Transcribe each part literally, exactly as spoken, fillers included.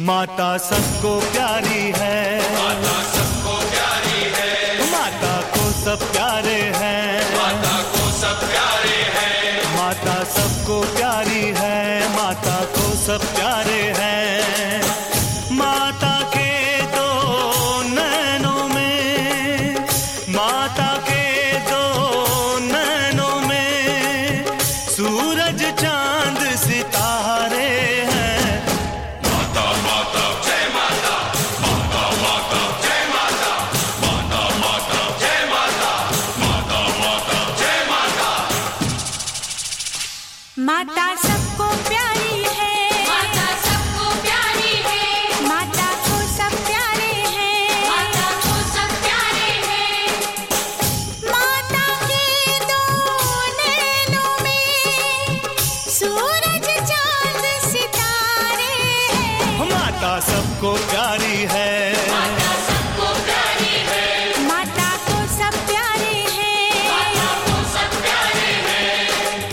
माता सबको प्यारी है, माता सबको प्यारी है, माता को सब प्यारे हैं, माता को सब प्यारे हैं, माता सबको प्यारी है, माता को सब प्यारे हैं। माता के दो नैनों में, माता के दो नैनों में सूरज चांद सितारे हैं। माता माता जय माता, माता माता जय माता, माता माता जय माता, माता माता जय माता। माता सबको प्यारी है, माता सबको प्यारी है, माता को सब प्यारे हैं, माता को सब प्यारे हैं। माता के दो नैनों में सूरज चांद सितारे हैं। माता सबको प्यारी है, माता सबको प्यारी है, माता को सब प्यारे हैं। माता को सब प्यारे हैं।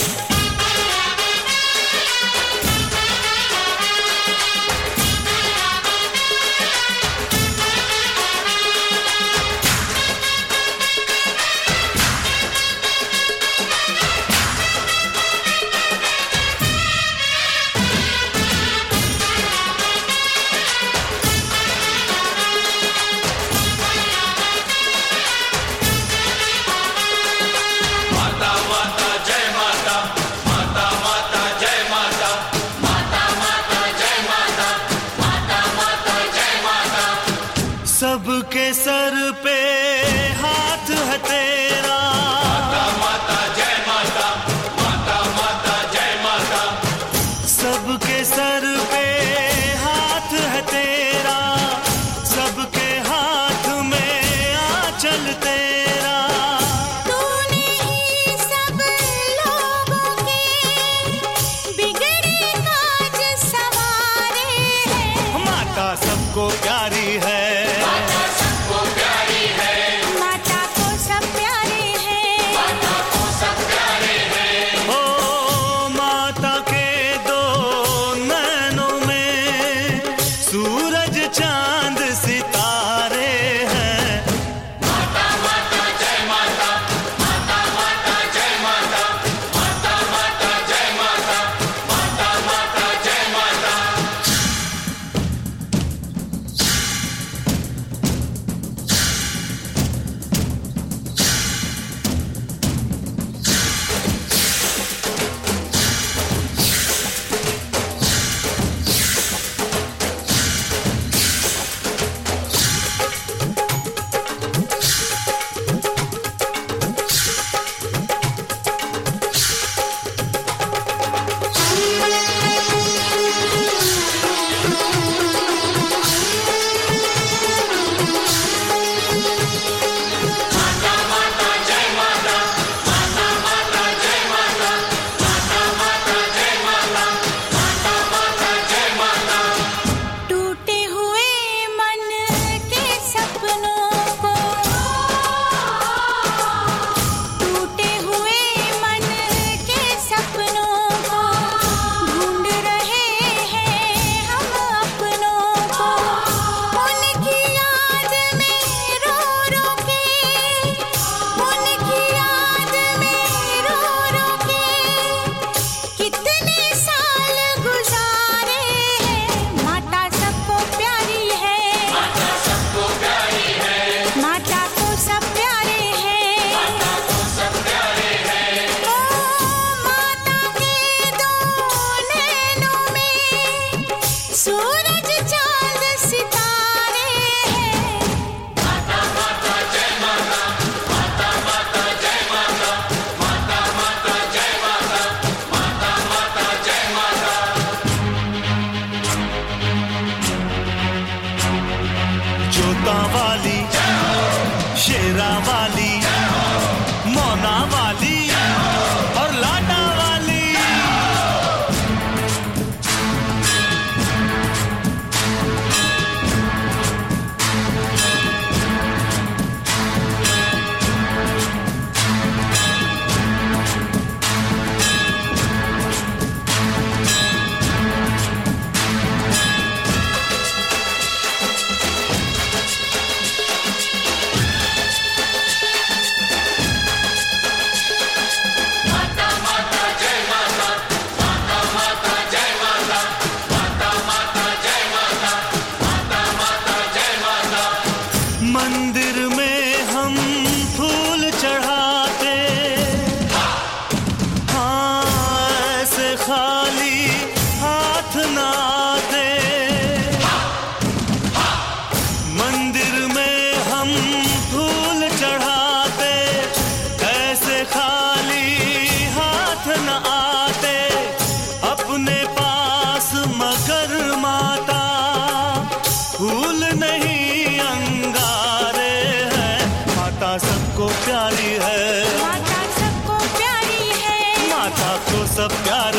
सब प्यारे